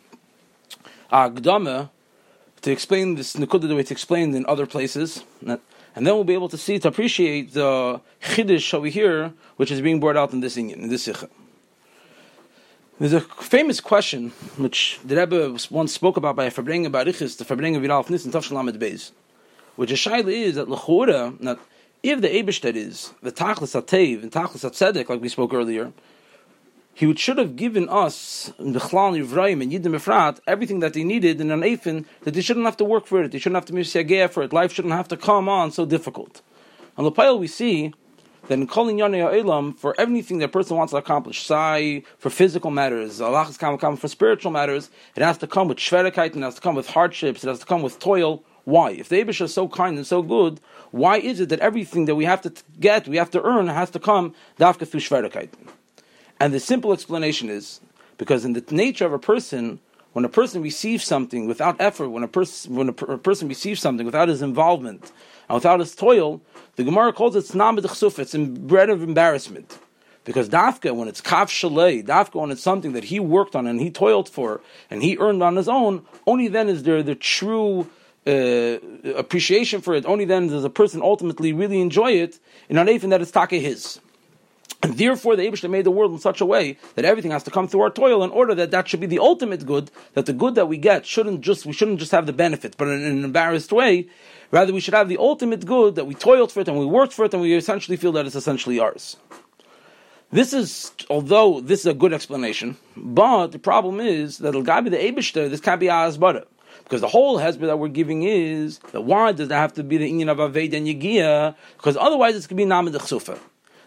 Agdama to explain this Nekuda the way it's explained in other places, and then we'll be able to see, to appreciate the Chiddush over here, which is being brought out in this inyan, in this Sikha. There's a famous question, which the Rebbe once spoke about by a Farbrenga Barichis, the Farbrenga Viral of Nissen Tavshel Lamed Beis, which a shaila is that l'chura, that if the Eibishter is the Tachlis HaTeiv and Tachlis HaTzedek, like we spoke earlier, he would, should have given us, the Chlal Yivrayim and Yidim Efrat, everything that they needed in an Eifin, that they shouldn't have to work for it, they shouldn't have to be Siagea for it, life shouldn't have to come on so difficult. On the Pile we see that in Kol Inyanei Ha'olam, for everything that a person wants to accomplish, say, for physical matters, Allah is come for spiritual matters, it has to come with shverikait, it has to come with hardships, it has to come with toil. Why? If the Eibush is so kind and so good, why is it that everything that we have to get, we have to earn, has to come dafka through shverikait? And the simple explanation is, because in the nature of a person, when a person receives something without effort, when a, pers- when a, per- a person receives something without his involvement, and without his toil, the Gemara calls it snam b'dechsuf, it's in bread of embarrassment. Because dafka, when it's kaf shalei, dafka, when it's something that he worked on and he toiled for, and he earned on his own, only then is there the true uh, appreciation for it, only then does a person ultimately really enjoy it, in an eifin that it's take his. And therefore, the Eibishter made the world in such a way that everything has to come through our toil, in order that that should be the ultimate good. That the good that we get shouldn't just we shouldn't just have the benefit, but in an embarrassed way. Rather, we should have the ultimate good that we toiled for it and we worked for it, and we essentially feel that it's essentially ours. This is, although this is a good explanation, but the problem is that l'gabi the Eibishter, this can't be asbara. Because the whole hezbollah that we're giving is that why does that have to be the inyan of Aved and Yegiya? Because otherwise, it's going to be namid chsufa.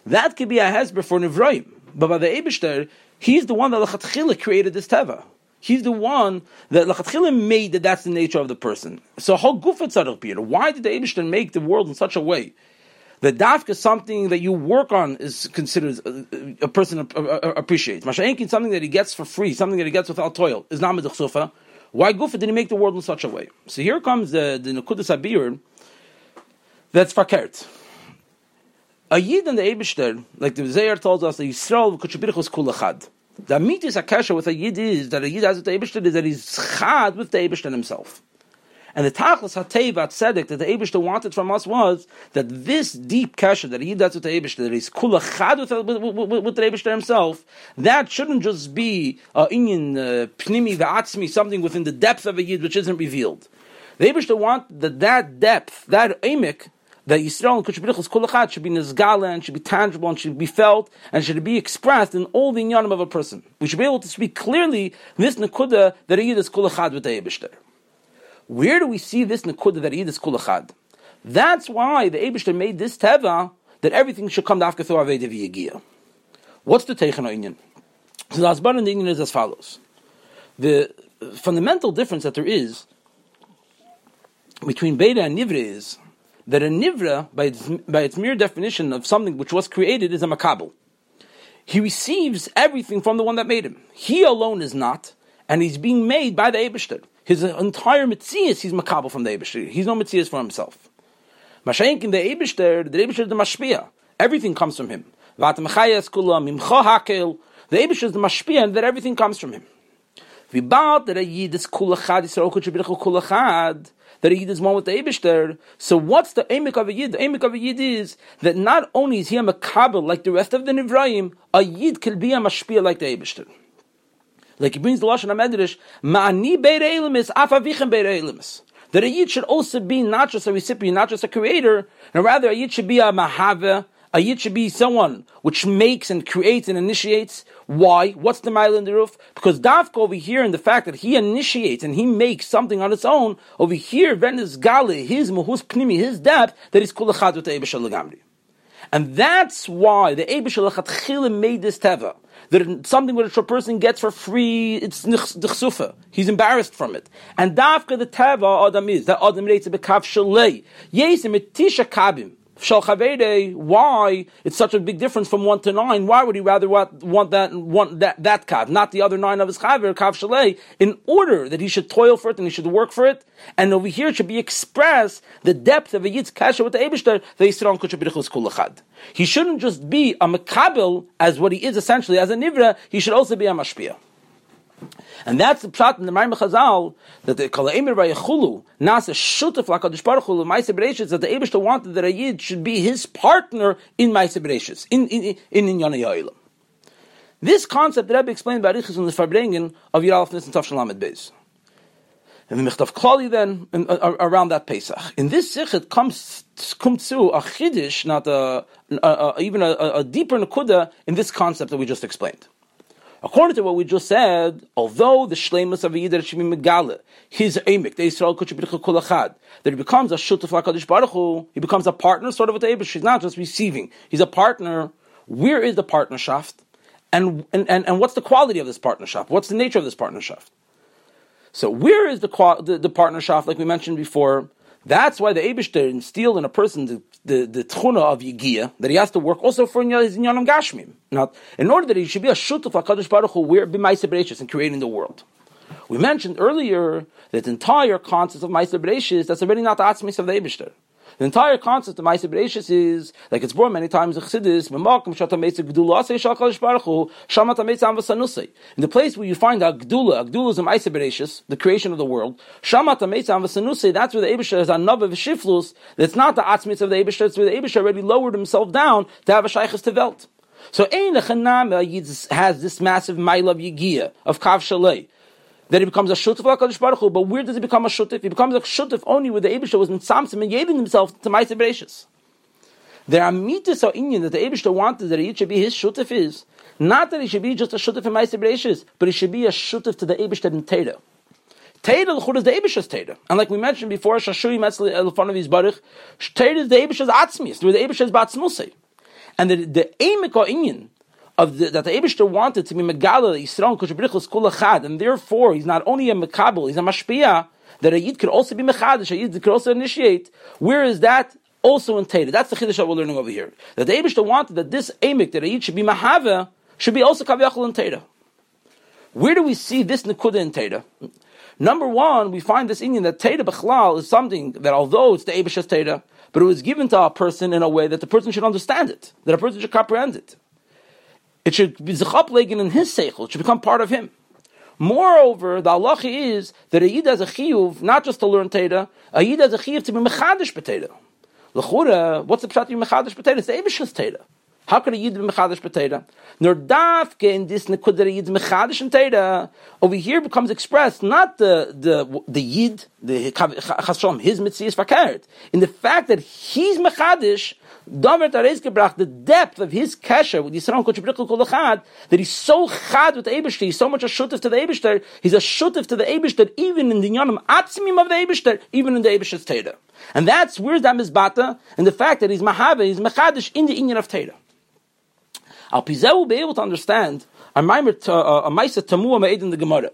That could be a hesber for Nivroim. But by the Eibishter, he's the one that L'chatchila created this teva. He's the one that L'chatchila made that that's the nature of the person. So how gufet tzarich bir? Why did the Eibishter make the world in such a way that dafka something that you work on is considered a, a person appreciates? Masha'enkin, something that he gets for free, something that he gets without toil, is not medich sufa. Why gufa did he make the world in such a way? So here comes the the nekudas habir that's fakert. A yid and the Eibishter, like the Zayar tells us, that Yisrael v'kutshabirchus kul echad. The mitis akasha with a yid is that a yid has with the Eibishter is that he's chad with the Eibishter himself. And the tachlis hateva tzedek that the Eibishter wanted from us was that this deep kasha that a yid has with the Eibishter, that he's kul echad with, with, with, with the Eibishter himself, that shouldn't just be uh, inyan uh, pnimi v'atzmi, something within the depth of a yid which isn't revealed. The Eibishter wanted that that depth, that emek, that Yisrael and Kutshabirichus Kol Echad should be nizgala and should be tangible and should be felt and should be expressed in all the inyanim of a person. We should be able to speak clearly this nekuda that a yid is Kol Echad with the Eibishter. Where do we see this nekuda that a yid is Kol Echad? That's why the Eibishter made this teva that everything should come after through Aveda v'Yegiyah. What's the Teichen Inyan? So the Asbar in the Inyan is as follows. The fundamental difference that there is between Beta and Nivra is that a nivra, by its, by its mere definition of something which was created, is a makabel. He receives everything from the one that made him. He alone is not, and he's being made by the Eibishter. His entire mitzias, he's makabel from the Eibishter. He's no mitzias for himself. Mashayin in the Eibishter, the Eibishter is the mashpia. Everything comes from him. The Eibishter is the mashpia, and that everything comes from him. That a yid is kulachad, that a yid is one with the Eibishter. So what's the emek of a yid? The emek of a yid is that not only is he a makabel like the rest of the Nivraim, a yid can be a mashpia like the Eibishter. Like he brings the Lashon HaMedrash, ma'ani beir elimis, af avichem beir elimis. That a yid should also be not just a recipient, not just a creator, and rather a yid should be a mahave, a yid should be someone which makes and creates and initiates. Why? What's the mile in the roof? Because Davka over here, in the fact that he initiates and he makes something on its own, over here, when is Gale, his muhus pnimi, his depth, that is kulachad with the Eibishter Lagamri. And that's why the Eibishter Lachatchila made this teva. That something which a person gets for free, it's d'chsufa. He's embarrassed from it. And Davka the teva Adam is, that Adam reitz bekav shalei. Yesim et tisha kabim. Why it's such a big difference from one to nine? Why would he rather want, want that want that that kav, not the other nine of his chaver kav shalei? In order that he should toil for it and he should work for it, and over here it should be expressed the depth of a yid's kasha with the Eibishter that Yisrael kutshabirichus kul echad. He shouldn't just be a makabel as what he is essentially as a nivra. He should also be a mashpia. And that's the pshat in the Maimon Chazal that the Kol Eimer Vayechulu Nasa Shutef LaKadosh Baruch Hu Ma'aseh Bereishis, that the Eibishter wanted that a yid should be his partner in Ma'aseh Bereishis, in in in Inyanei Ha'olam. This concept that Rebbe explained by Arichas in the Farbrengen of Yud Aleph Nis and Tav Shel Lamed Beis. And the Mechtav Klali then in, uh, around that Pesach. In this Sichet comes comes to a chiddush, not a, a, a even a, a deeper nekuda in this concept that we just explained. According to what we just said, although the shleimus of a yid should be megale, his emek, the Yisrael kutshabirichus kol echad, that he becomes a shutef LaKadosh Baruch Hu, he becomes a partner sort of with the Eibishter. He's not just receiving; he's a partner. Where is the partnership, and and and, and what's the quality of this partnership? What's the nature of this partnership? So, where is the the, the partnership? Like we mentioned before, that's why the Eibishter instilled in a person the the, the tchuna of Yegiyah, that he has to work also for his Inyanim Gashmim. Now, in order that he should be a shutuf HaKadosh Baruch Hu, we're b'Ma'aseh Bereishis in creating the world. We mentioned earlier that the entire concept of Ma'aseh Bereishis, that's already not the Atzmis of the Eibishter. The entire concept of Ma'aseh Bereishis is, like it's brought many times in Chassidus, in the place where you find a Gdula, a Gdula is a Ma'aseh Bereishis, the creation of the world, that's where the Eibishter has a Nava v'Shiflus, that's not the Atzmis of the Eibishter, it's where the Eibishter already lowered himself down to have a Shaychus to Welt. So Ein Lechanam has this massive Maila of Yegiyah, of Kav Shalei, that he becomes a shutef LaKadosh Baruch Hu. But where does he become a shutef? He becomes a shutef only where the Eibishter was in Samsim and yielding himself to Ma'aseh Bereishis. There are mitzvahs or inyan that the Eibishter wanted that he should be his shutef is not that he should be just a shutef in Ma'aseh Bereishis, but he should be a shutef to the Eibishter in Teira. Teira l'chud is the Eibishter's Teira, and like we mentioned before, Shashui Metzli Elfanav Yisbarich, Teira is the Eibishter's Atzmis, where the Eibishter's Batzmusei. And the, the Eimek Inyan of the, that the Eibishter wanted to be Megala, Yisrael, Kushabrichus, Kul Echad, and therefore he's not only a Mekabel, he's a Mashpiyah, that a Yid could also be Mechadish, a Yid could also initiate. Where is that? Also in Teda. That's the Chiddush that we're learning over here. That the Eibishter wanted that this Eimek, that a Yid should be Mahava, should be also Kaviyachal in Teda. Where do we see this Nekuda in Teda? Number one, we find this Inyan that Teda B'chlal is something that although it's the Eibishter's Teda, but it was given to a person in a way that the person should understand it, that a person should comprehend it. It should be Zechaplegin in his Seichel, it should become part of him. Moreover, the halacha is that a Yid has a chiyuv, not just to learn Teda, a Yid has a chiyuv to be Mechadish B'Teda. L'chura, what's the pshat to be Mechadish B'Teda? It's the Eibishter's Teda. How could a Yid be Mechadish B'Teda? Nor dafke in this nekud that a Yid's Mechadish in Teda, over here becomes expressed not the the the Yid, the Chashem, his mitzvah is fakert. In the fact that he's Mechadish, the depth of his kesher with Yisrael Kodesh Kol Echad, that he's so chad with the Eibishter, he's so much a shutif to the Eibishter, he's a shutif to the Eibishter, even in the Yonim Atzimim of the Eibishter, even in the Eibishter's Teda. And that's where's that mizbata, and the fact that he's Mahave, he's Mechadish in the Inyan of Teda. Al Pizeh will be able to understand a Maimer a Maisa Tamua Ma'ed in the Gemara.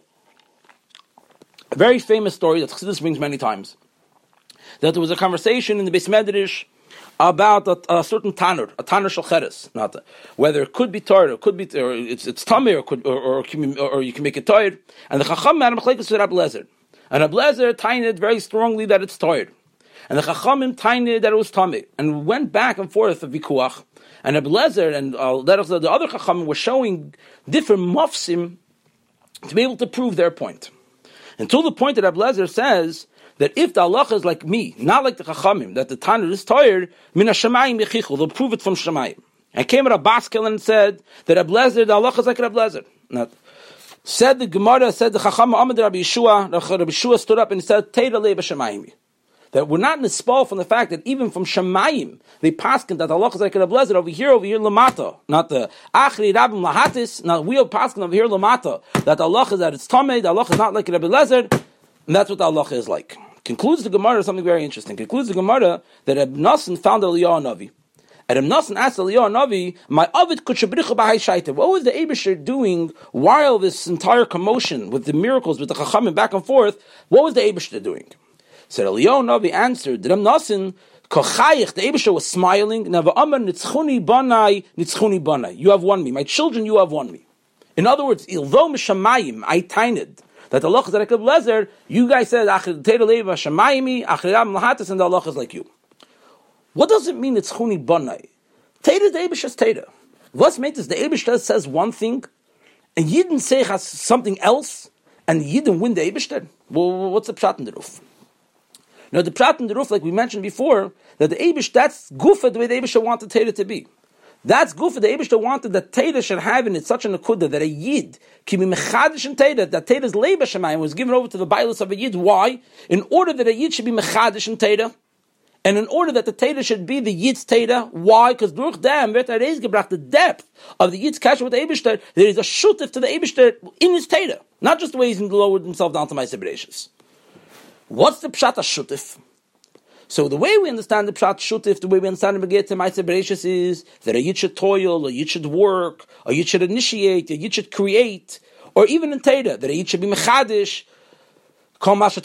A very famous story that Chassidus brings many times. That there was a conversation in the Beis Medrash about a, a certain tanur, a tanur shalcheres, not the, whether it could be Torah, it could be, or it's it's tamir, or could, or, or, or you can make it Torah. And the Chacham had a machlekes with Rab Lezer, and Rab Lezer tained very strongly that it's Torah, and the Chachamim tained that it was tamir, and went back and forth of vikuach. And Rab Lezer and uh, the other Chachamim were showing different mufsim to be able to prove their point, until the point that Rab Lezer says that if the halacha is like me, not like the Chachamim, that the Tanur is tired, min ha-shamayim yechichu, they'll prove it from Shamayim. And came at a baskel and said that Rab Lezer, the halacha is like Rab Lezer. Not. Said the Gemara, said the Chacham Ahmed Rabbi Yeshua, Rabbi Yeshua stood up and said, Teira le b'shamayim. That we're not nispal from the fact that even from Shamayim, they paskin that the halacha is like Rab Lezer, over here, over here, lamata. Not the Achri Rabim Lahatis, not we are paskin over here, lamata. That the halacha is that it's tamei, the halacha is not like Rabbi Lezer, and that's what the halacha is like. Concludes the Gemara something very interesting. Concludes the Gemara that Reb Nosson found Eliyahu Navi. And Reb Nosson asked Eliyahu Navi, "My avid kutshabricha b'hai shaita." What was the Eibishter doing while this entire commotion with the miracles, with the Chachamim back and forth? What was the Eibishter doing? Said Eliyahu Navi answered, Reb Nosson, "Kochayich." The Eibishter was smiling. Nava amar nitzchuni banai, nitzchuni banai. You have won me. My children, you have won me. In other words, ilvo mishamayim, I tained. That the halacha is like Reb Lezer, you guys said Achri Teira Leiva Shamayimi, Achri Rabim Lahatis, and the halacha is like you. What does it mean it's Chuni Banai? Teira is the Eibishter's Teira. What's meant is the Eibishter says one thing, and Yidden say has something else, and Yidden win the Eibishter? Well, what's the pshat in the roof? Now the pshat in the roof, like we mentioned before, that the Eibish, that's gufa the way the Eibishter wanted Teira to be. That's good for the Eibishter wanted that Teda should have in it such a nekuda that a Yid can be mechadish in Teda, that Teda's leiba shemayim was given over to the bailus of a Yid. Why? In order that a Yid should be mechadish in Teda, and in order that the Teda should be the Yid's Teda. Why? Because durch dem wird er gebracht the depth of the Yid's kasher with the Eibishter. There is a shutif to the Eibishter in his Teda, not just the way he's lowered himself down to my separation. What's the pshat shutif? So the way we understand the pshat shutif, the way we understand the begit to Ma'aser Bereishis is that a Yid should toil, a Yid should work, a Yid should initiate, a Yid should create, or even in Teda, that a Yid should be mechadish. There's a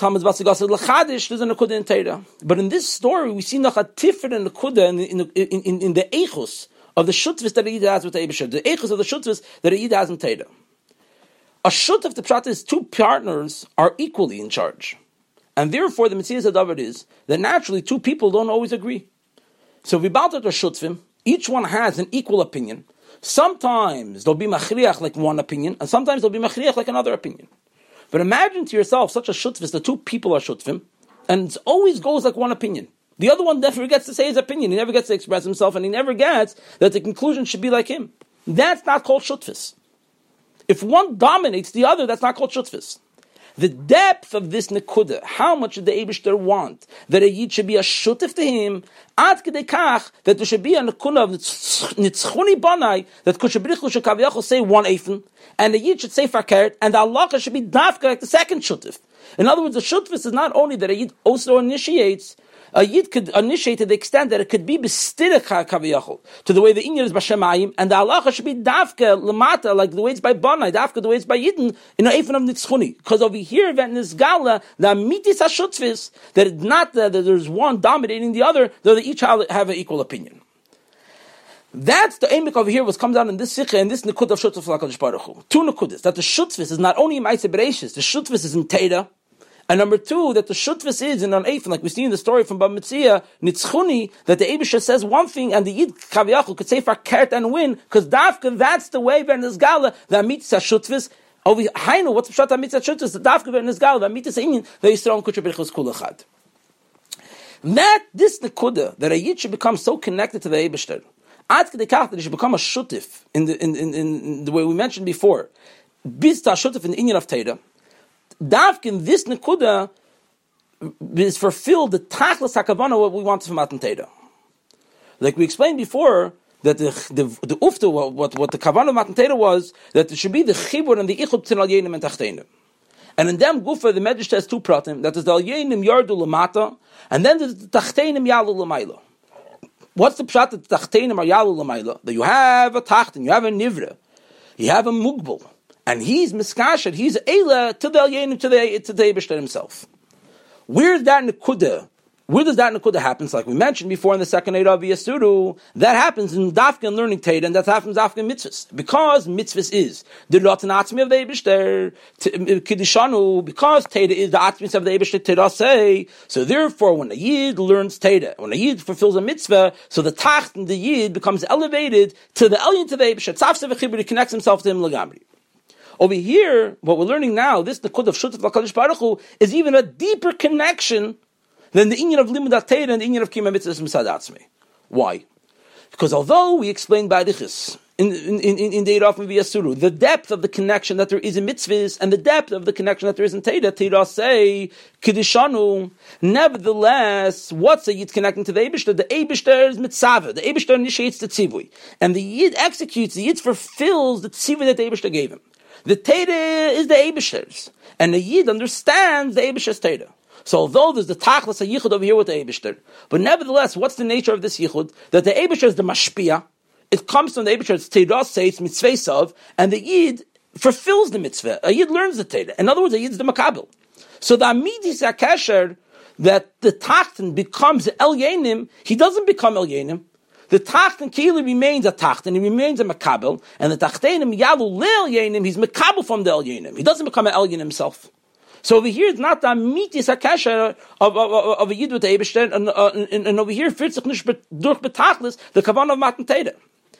nekuda in Teda. But in this story, we see noch a tiffer and nekuda in, in, in, in, in the eichus of the shutvis that a Yid has with the Eibishter, the eichus of the shutvis that a Yid has in Teda. A shutif, the pshat is two partners are equally in charge. And therefore, the Metzias Hadavar is that naturally two people don't always agree. So Vibaltat or Shutvim, each one has an equal opinion. Sometimes they'll be machriach like one opinion, and sometimes they'll be machriach like another opinion. But imagine to yourself such a Shutvis, the two people are Shutvim, and it always goes like one opinion. The other one never gets to say his opinion, he never gets to express himself, and he never gets that the conclusion should be like him. That's not called Shutvis. If one dominates the other, that's not called Shutvis. The depth of this nekuda, how much did the Eibishter want that a Yid should be a shutif to him, ad kedei kach, that there should be a nekuda of nitzchuni banai, that kushabrichu should kaviyachol say one eifen, and the Yid should say fakert, and the halacha should be dafka like the second shutif. In other words, the shutif is not only that a Yid also initiates, a Yid could initiate to the extent that it could be b'stirach kaviyachol, to the way the inyan is b'shemayim, and the halacha should be dafka lamata, like the way it's by Banai, dafka the way it's by Yidden, in an eifin of nitzchuni. Because over here, when this gala, the mitis hashutfis, that it's not that there's one dominating the other, though they each have, have an equal opinion. That's the aimik over here, was comes down in this sikha, and this nikud of shutfis l'akadosh baruch hu. Two nikudas, that the shutfis is not only in ma'aseh bereishis, the shutfis is in Teda. And number two, that the shutfis is in an eifin, like we see in the story from Bava Metzia, nitzchuni, that the Eibusha says one thing, and the Yid Kaviyachol could say fakert and win, because dafka, that's the way when this gala, the mitzvah shutfis, over Hainu, what's the pshat mitzvah shutfis, the dafka when this gala, the mitzvah inyan, the Yisrael kutsha b'richos kul echad. That, this nekuda, that a Yid should become so connected to the Eibusha, ad kedei kach that he should become a shutif, in the, in, in, in the way we mentioned before, bista shutif in the inyan of Teda, Davkin, this nekuda is fulfilled the tachlis hakavana what we want from Matan Teda. Like we explained before, that the the, the ufta what what the kavana of Matan Teda was that there should be the chibur and the ichud between al yenim and tachtenim. And in them gufa the Medrash has two pratim, that is the al yenim yardu lamata, and then the tachtenim yalu lamayla. What's the pshat that the tachtenim are yalu lamayla? That you have a tachten, you have a nivra, you have a mugbal. And he's miskashed, he's eila to the Elyenim, to the to the Eibishter himself. Where's that nekuda? Where does that nekuda happen? So like we mentioned before in the second Eid of Yasuru, that happens in Dafka learning Teda, and that happens in Dafka mitzvahs. Because mitzvahs is the Rotan Atzmi of the Eibishter, Kiddishanu, because Teda is the Atzmi of the Eibishter, Teda say. So therefore, when a Yid learns Teda, when a Yid fulfills a mitzvah, so the Tacht in the Yid becomes elevated to the Elyon to the Eibishter. Tzavse v'chibur, he connects himself to him legamri. Over here, what we're learning now, this Nekud of Shutef l'Kadosh Baruch Hu, is even a deeper connection than the inyan of Limud HaTeira and the inyan of Kiyum HaMitzvahs Misad Atzmi. Why? Because although we explained by Dichis, in in in, in the Eiraf and V'Yasuru, the depth of the connection that there is in mitzvahs and the depth of the connection that there is in Teda, Teda say, Kiddishanu, nevertheless, what's a Yid connecting to the Eibishter? The Eibishter is mitzvah. The Eibishter initiates the tzivui. And the Yid executes, the Yid fulfills the tzivui that the Eibishter gave him. The Teda is the Eibishter's, and the Yid understands the Eibishter's Teda. So although there's the Tachlis HaYichud over here with the Eibishter, but nevertheless, what's the nature of this Yichud? That the Eibishter is the Mashpia, it comes from the Eibishter's Teda, says mitzvah, and the Yid fulfills the mitzvah. A Yid learns the Teda. In other words, a Yid is the Makabel. So the Amidis HaKesher, that the Tachten becomes El Yenim, he doesn't become El Yenim. The Tachten Kili remains a Tachten, he remains a Makabel, and the Tachtenim Yalu Le'el Yenim, he's Makabel from the El Yenim. He doesn't become an El Yenim himself. So over here, it's not the Mitis HaKesher of, of, of, of a Yid with the Eibishter, and, uh, and, and over here, Firzich Nish Durch Betachlis, the Kavan of Matan Teda.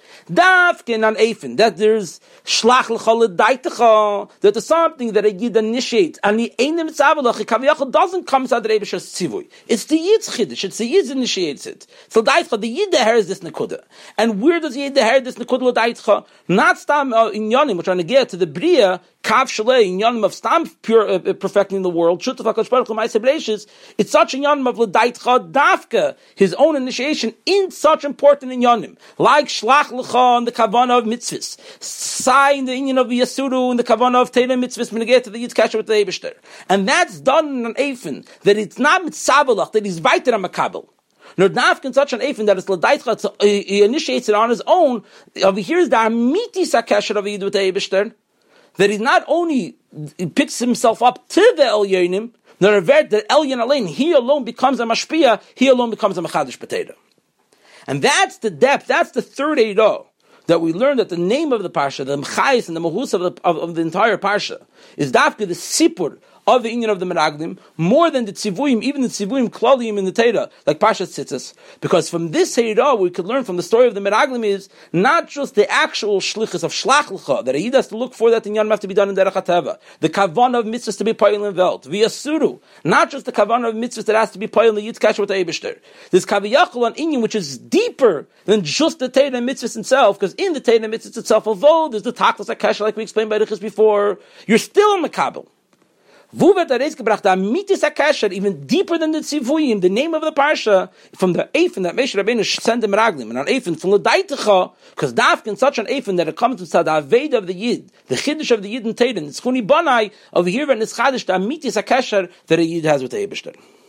Davkin an Eifin, that there's Shlach L'chol Daitecha, that there's something that a Yid initiates, and the Einim Tzavaloch, the Kaviyachol doesn't come to the Eibishter's Tzivui. It's the Yid's Chiddush, it's the Yid initiates it. So Daitecha, the Yid inherits this Nekuda. And where does the Yid inherit this Nekuda Daitecha? Not Stam uh, in Yonim, we're trying to get to the Bria, Kav Shalei, in Yonim of Stam pure uh, perfecting the world, Shutaf HaKadosh Baruch Hu Ma'aseh Bereishis, it's such a Yonim of L'Daitecha Dafka, his own initiation in such important in Yonim, like Shlach L'cha and the Kavanah of Mitzvahs, Sai in the Inyan of Yasuru and the Kavanah of Teda Mitzvahs, when you get to the Yid's Kasher with the Eibishter. And that's done in an Eifin, that it's not Mitzavalach, that he's weiter on Makabel. Nor Dafkin such an Eifin that it's L'Daitcha, he initiates it on his own. Over here is the Amitis HaKasher of Yid with the Eibishter, that he not only he picks himself up to the El Yenim, nor that El Yen Alein, he alone becomes a Mashpia, he alone becomes a Mechadish B'Teda. And that's the depth, that's the third Eidah, that we learned that the name of the Parsha, the Mechais and the Mahus of the, of, of the entire Parsha, is Dafka the Sipur of the Inyan of the Meraglim, more than the Tzivuim, even the Tzivuim Klalim in the Teda, like Parsha Tzitzis. Because from this Heidah, we could learn from the story of the Meraglim is not just the actual shlichus of Shlach L'cha, that a Yid has to look for that in Yanam have to be done in Derech HaTeva. The Kavan of mitzvahs to be Payil in Velt. V'Yasuru, not just the Kavan of mitzvahs that has to be Payil in the Yid's Kasher with the Eibishter. This Kaviyachol on Inyan, which is deeper than just the Teda and mitzvahs itself, because in the Teda and mitzvahs itself, although there's the Taklas HaKasher, like we explained by Riches before, you're still in Makabel. Wo wird er gebracht, der Mitis HaKasher, even deeper than the Tzivuyim, the name of the Parsha, from the Eifin that Moshe Rabbeinu sent him Raglim, and an Eifin from the Daitecha, because Dafkin, such an Eifin that it comes to the Aveda of the Yid, the Chiddush of the Yid and Teden, it's Chuni Banai, over here, and it's Chadish, the Mitis HaKasher that a Yid has with the Eibishter.